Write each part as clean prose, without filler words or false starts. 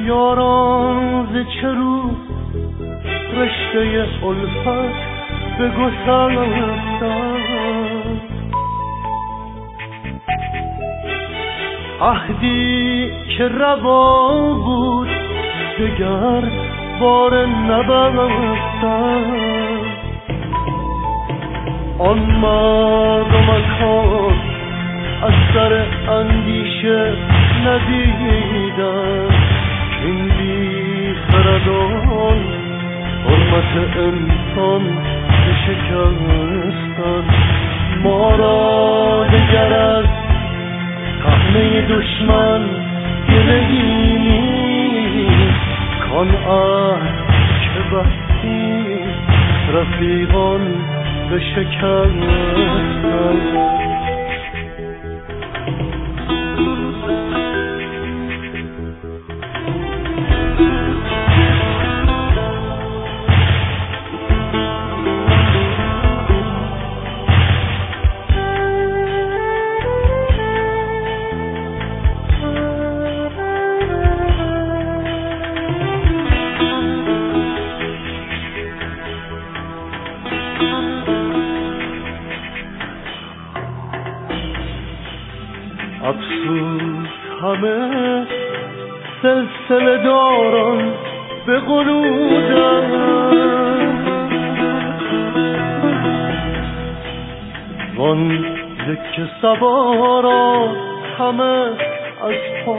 یاران ز چه رو رشته الفت به گسستن، عهدی که روا بود دگر بار نبستن، آن مرد و مکان از سر اندیشه ندیدن، این بی خردان حرمت انسان بشکستن. ما را دگر از طعنه دشمن گله‌ای نیست، کان عهد که بستی رفیقان بشکستن. افسوس همه سلسله داران به قلودن، وان یک سواران همه از پا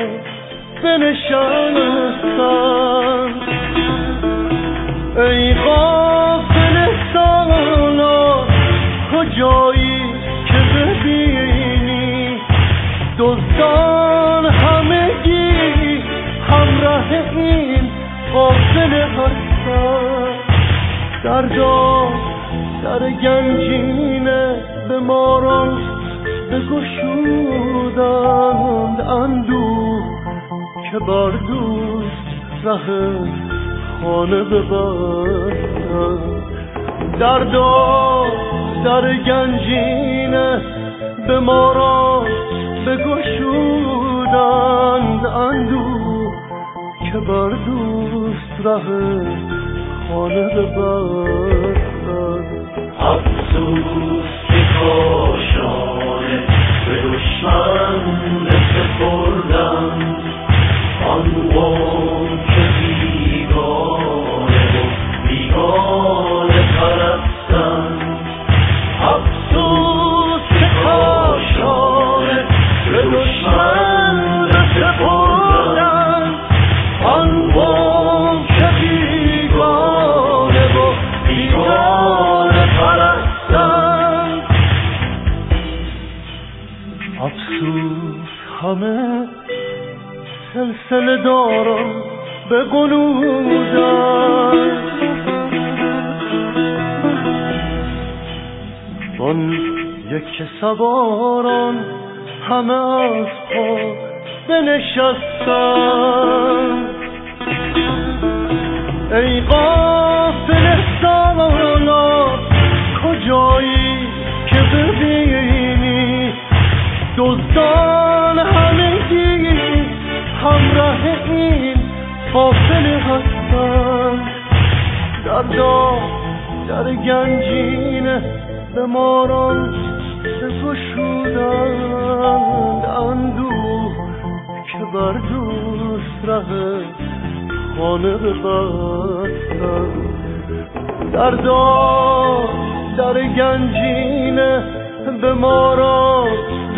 بنشستن. ای غافل سالار کجایی که ببینی دزدان همگی همراه این غافل هستن. در گنجینه به ماران بگشودند، اندوه که بر دوست ره خانه ببستند. در گنجینه به ماران بگشودند، اندوه که بر دوست ره خانه ببستند. افسوس که کاشانه به دشمن بسپردند، آن قوم که بیگانه و بیگانه پرستند. افسوس که کاشانه به دشمن بسپردند، آن قوم که بیگانه و بیگانه پرستند. افسوس همه سلسله داران به قلودن، وان یک سواران همه از پا بنشستن. ای غافل سالار کجایی که ببینی دزدان همگی همراه این غافل هستن. در گنجینه به ماران بگشودند، اندوه که بر دوست ره خانه ببستند. در گنجینه به ماران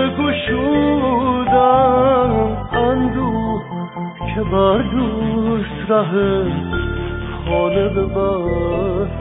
بگشودند، اندوه که بر دوست ره خانه ببستند.